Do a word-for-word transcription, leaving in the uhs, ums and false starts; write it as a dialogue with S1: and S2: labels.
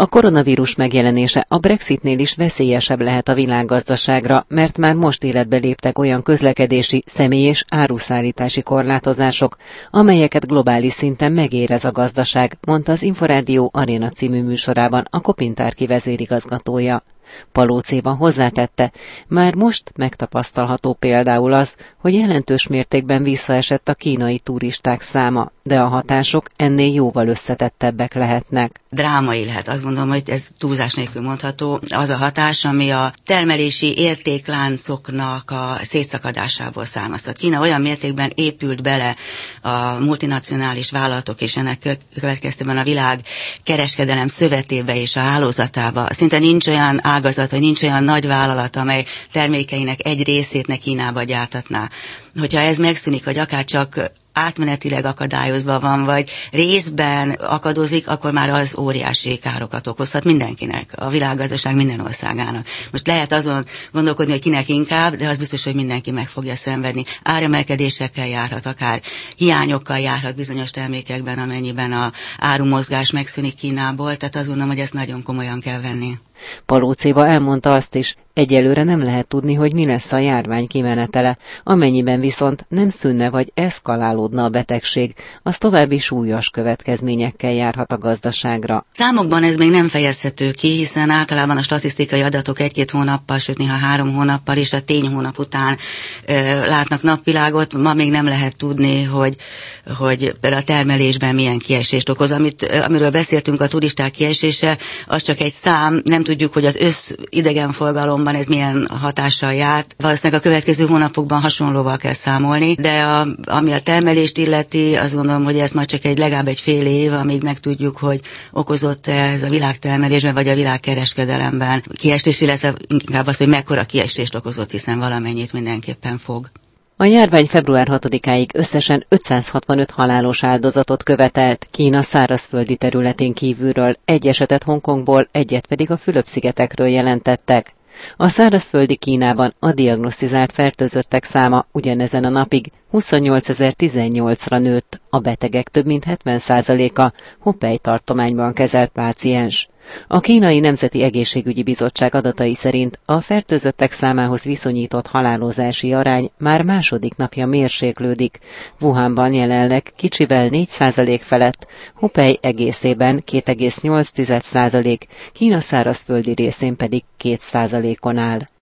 S1: A koronavírus megjelenése a Brexitnél is veszélyesebb lehet a világgazdaságra, mert már most életbe léptek olyan közlekedési, személy- és áruszállítási korlátozások, amelyeket globális szinten megérez a gazdaság, mondta az Inforádió Aréna című műsorában a Kopintárki vezérigazgatója. Palóc Éva hozzátette, már most megtapasztalható például az, hogy jelentős mértékben visszaesett a kínai turisták száma, de a hatások ennél jóval összetettebbek lehetnek.
S2: Drámai lehet, azt gondolom, hogy ez túlzás nélkül mondható, az a hatás, ami a termelési értékláncoknak a szétszakadásából származhat. Kína olyan mértékben épült bele a multinacionális vállalatok és ennek következtében a világ kereskedelem szövetébe és a hálózatába. Szinte nincs olyan ágazat, vagy nincs olyan nagy vállalat, amely termékeinek egy részét ne Kínába gyártatná. Hogyha ez megszűnik, vagy akár csak átmenetileg akadályozva van, vagy részben akadozik, akkor már az óriási károkat okozhat mindenkinek, a világgazdaság minden országának. Most lehet azon gondolkodni, hogy kinek inkább, de az biztos, hogy mindenki meg fogja szenvedni. Áremelkedésekkel járhat, akár hiányokkal járhat bizonyos termékekben, amennyiben a árumozgás megszűnik Kínából, tehát azt gondolom, hogy ezt nagyon komolyan kell venni.
S1: Palóc Éva elmondta azt is, egyelőre nem lehet tudni, hogy mi lesz a járvány kimenetele, amennyiben viszont nem szűnne vagy eszkalálódna a betegség, az további súlyos következményekkel járhat a gazdaságra.
S2: Számokban ez még nem fejezhető ki, hiszen általában a statisztikai adatok egy-két hónappal, sőt néha három hónappal is a tényhónap után ö, látnak napvilágot. Ma még nem lehet tudni, hogy, hogy például a termelésben milyen kiesést okoz. Amit, amiről beszéltünk, a turisták kiesése, az csak egy szám, nem tudjuk, hogy az össz idegenforgalomban ez milyen hatással járt. Valószínűleg a következő hónapokban hasonlóval kell számolni, de a, ami a termelést illeti, azt gondolom, hogy ez majd csak egy legalább egy fél év, amíg megtudjuk, hogy okozott ez a világtermelésben vagy a világkereskedelemben kiestés, illetve inkább az, hogy mekkora kiesést okozott, hiszen valamennyit mindenképpen fog.
S1: A járvány február hatodikáig összesen ötszázhatvanöt halálos áldozatot követelt Kína szárazföldi területén kívülről, egy esetet Hongkongból, egyet pedig a Fülöp-szigetekről jelentettek. A szárazföldi Kínában a diagnosztizált fertőzöttek száma ugyanezen a napig huszonnyolcezer-tizennyolcra nőtt, a betegek több mint hetven százaléka Hubei tartományban kezelt páciens. A Kínai Nemzeti Egészségügyi Bizottság adatai szerint a fertőzöttek számához viszonyított halálozási arány már második napja mérséklődik. Wuhanban jelenleg kicsivel négy százalék felett, Hubei egészében két egész nyolc százalék, Kína szárazföldi részén pedig két százalékon áll.